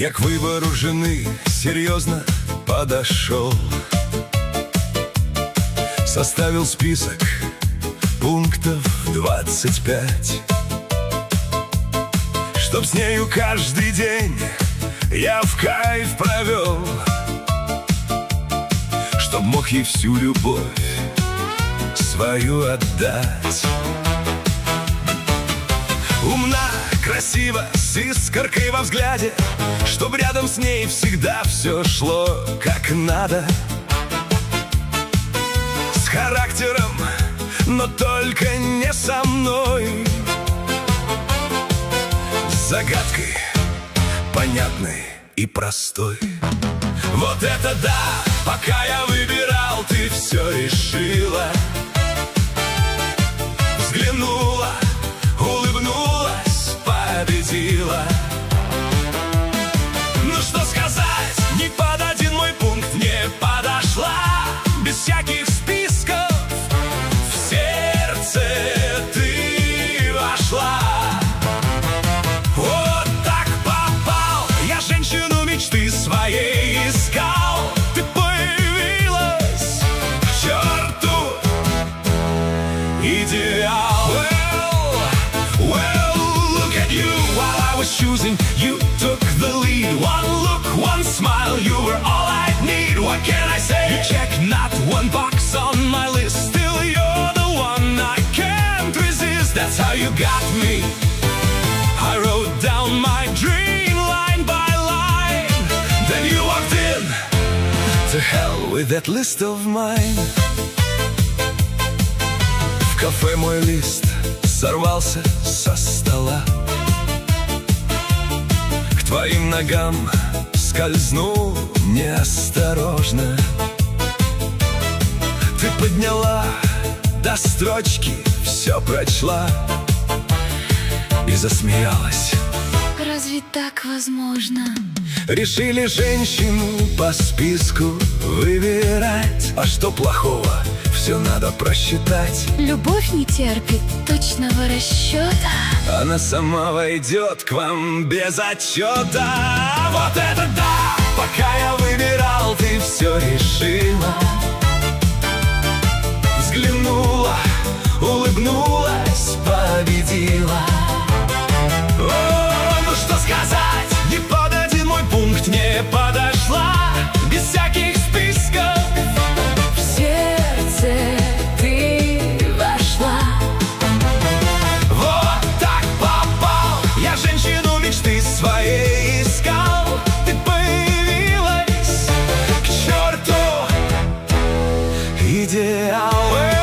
Я к выбору жены серьезно подошел, составил список пунктов 25, чтоб с нею каждый день я в кайф провел, чтоб мог ей всю любовь свою отдать. Умна, красива, с искоркой во взгляде, чтоб рядом с ней всегда все шло как надо. С характером, но только не со мной, с загадкой понятной и простой. Вот это да! Пока я выбирал, ты все решила. Взглянула, улыбнулась, победила. Ну что сказать, ни под один мой пункт не подошла. Без всяких списков в сердце ты вошла. Вот так попал, я женщину мечты своей искал. Ты появилась, к черту идеал. Choosing, you took the lead. One look, one smile, you were all I need. What can I say? You check not one box on my list. Still you're the one I can't resist. That's how you got me. I wrote down my dream line by line. Then you walked in. To hell with that list of mine. В кафе мой лист сорвался со стола. Твоим ногам скользнул неосторожно. Ты подняла до строчки, все прочла и засмеялась. Разве так возможно? Решили женщину по списку выбирать. А что плохого? Все надо просчитать. Любовь не терпит точного расчета. Она сама войдет к вам без отчета. Вот это да! Пока я выбирал, ты все решила. Взглянула, улыбнулась, победила. О, ну что сказать, ни под один мой пункт не подошла. Без всяких списков в сердце ты вошла. Вот так попал, я женщину мечты своей искал. Ты появилась, к черту идеал.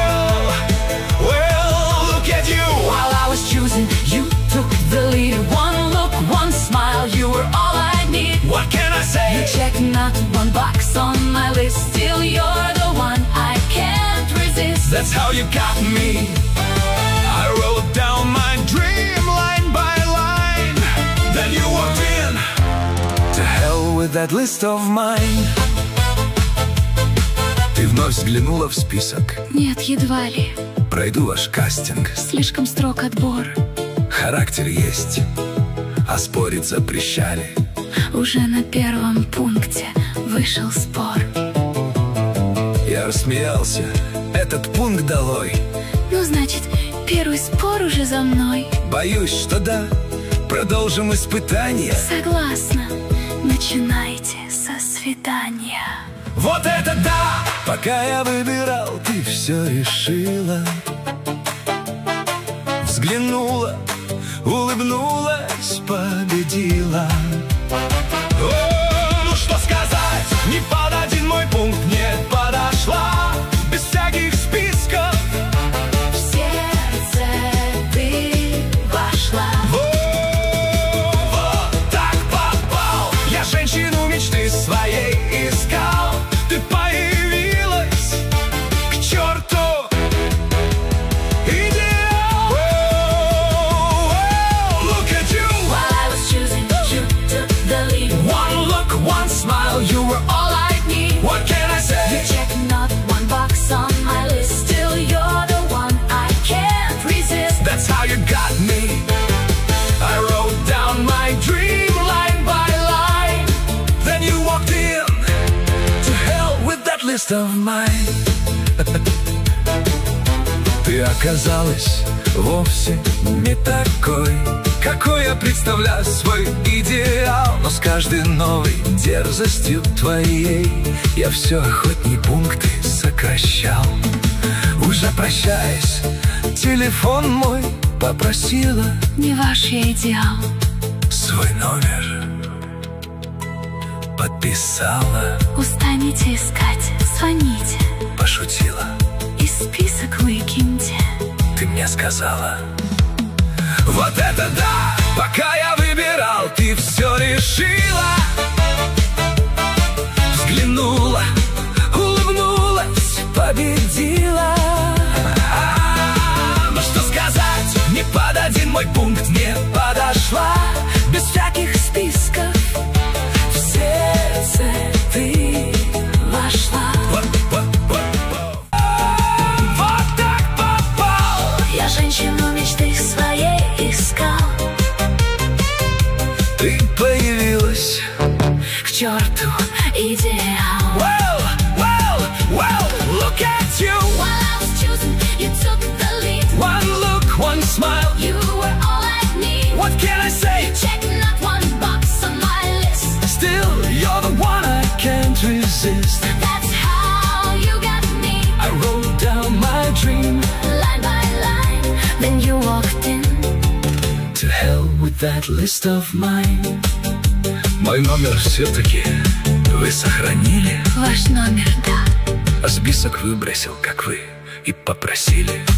Well, look at you. While I was choosing, you took the lead. One look, one smile, you were all I need. What can I say? You check not one box on my list. Still you're the one I can't resist. That's how you got me. I wrote down my dream line by line. Then you walked in. To hell with that list of mine. Ты вновь взглянула в список. Нет, едва ли. Пройду ваш кастинг. Слишком строг отбор. Характер есть, а спорить запрещали. Уже на первом пункте вышел спор. Я рассмеялся. Этот пункт долой. Ну, значит, первый спор уже за мной. Боюсь, что да. Продолжим испытание. Согласна. Начинайте со свидания. Вот это да! Пока я выбирал, ты все решила. Взглянула, улыбнулась, победила. О, ну что сказать, ни под один мой пункт не подошла. Без всяких списков В сердце ты вошла. Вот так попал, я женщину мечты своей искал. Ты появилась, к черту идеал. Look at you. While I was choosing, you took the lead. One look, one smile, you were all I need. What can I say? You check not one box on my list. Still you're the one I can't resist. That's how you got me. I wrote down my dream line by line. list of mine. Ты оказалась вовсе не такой, какой я представляю свой идеал. Но с каждой новой дерзостью твоей я все охотней пункты сокращал. Уже прощаясь, телефон мой попросила: не ваш я идеал. Свой номер подписала. Устанете искать, звоните. Пошутила. И список выкиньте. Ты мне сказала: вот это да! Пока я выбирал, ты все решила. Взглянула, улыбнулась, победила. Ну что сказать, ни под один мой пункт не подошла. Без всяких списков в сердце ты вошла. Женщину мечты своей искал. Ты появилась. К черту идеал. Well, look at you. While I was choosing, you took the lead. One look, one smile. You were all I need. What can I say? Check not one box on my list. Still, you're the one I can't resist. That's how you got me. I wrote down my dream. Line by line, then you walked in. To hell with that list of mine. Мой номер все-таки вы сохранили. Ваш номер, да. А список выбросил, как вы и попросили.